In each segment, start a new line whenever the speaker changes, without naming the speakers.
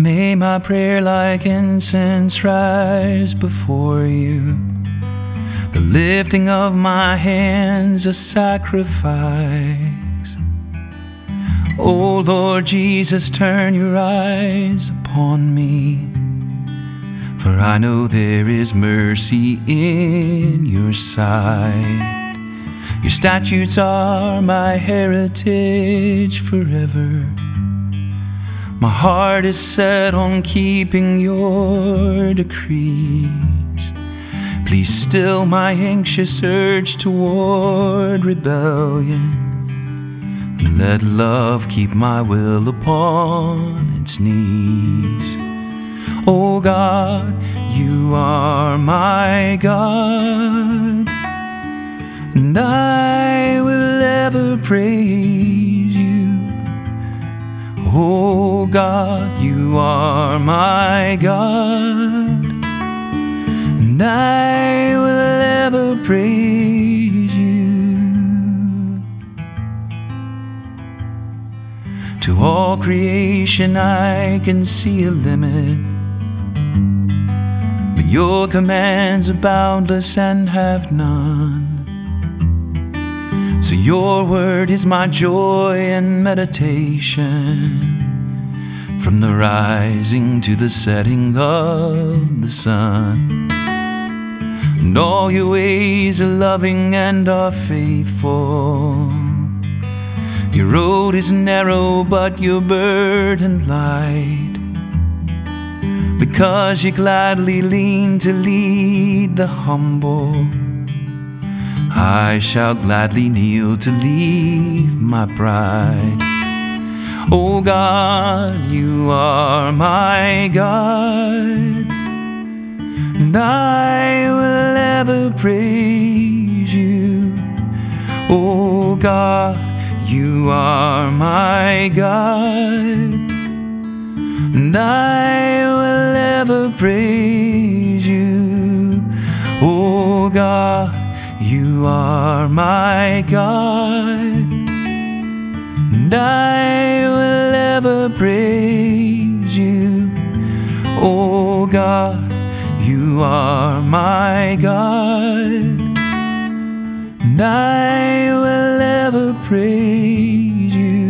May my prayer like incense rise before you, the lifting of my hands a sacrifice. O Lord Jesus, turn your eyes upon me, for I know there is mercy in your sight. Your statutes are my heritage forever. My heart is set on keeping your decrees. Please still my anxious urge toward rebellion. Let love keep my will upon its knees. Oh God, you are my God, and I will ever praise you. Oh God, you are my God, and I will ever praise you. To all creation I can see a limit, but your commands are boundless and have none. So your word is my joy and meditation, from the rising to the setting of the sun. And all your ways are loving and are faithful. Your road is narrow, but your burden light, because you gladly lean to lead the humble. I shall gladly kneel to leave my pride. Oh God, you are my God, and I will ever praise you. Oh God, you are my God, and I will ever praise you. Oh God, you are my God, and I will ever praise you. Oh God, you are my God, and I will ever praise you.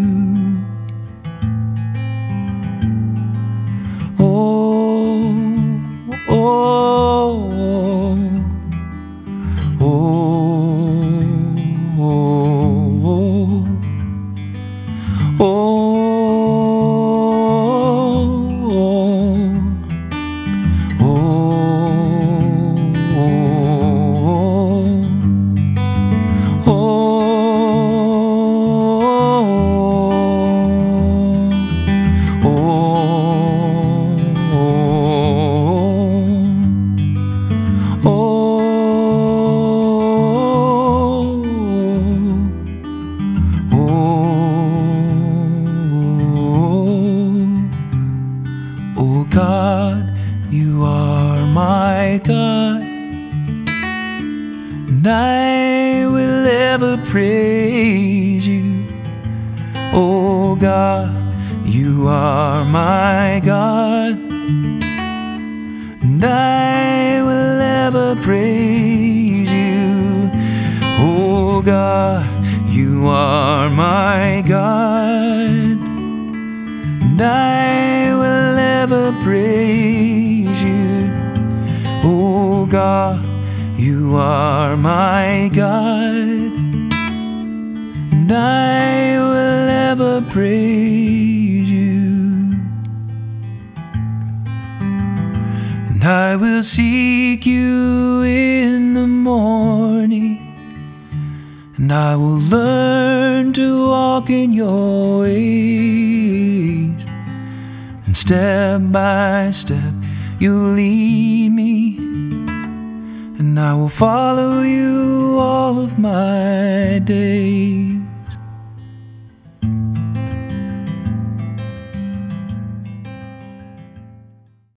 Oh, oh, oh, oh, oh, oh. Oh God, you are my God, and I will ever praise you. Oh God, you are my God, and I will ever praise you. Oh God, you are my God, and I will ever praise you. Oh God, you are my God, and I will ever praise you. And I will seek you in the morning, and I will learn to walk in your ways. And step by step you'll lead me, and I will follow you all of my days.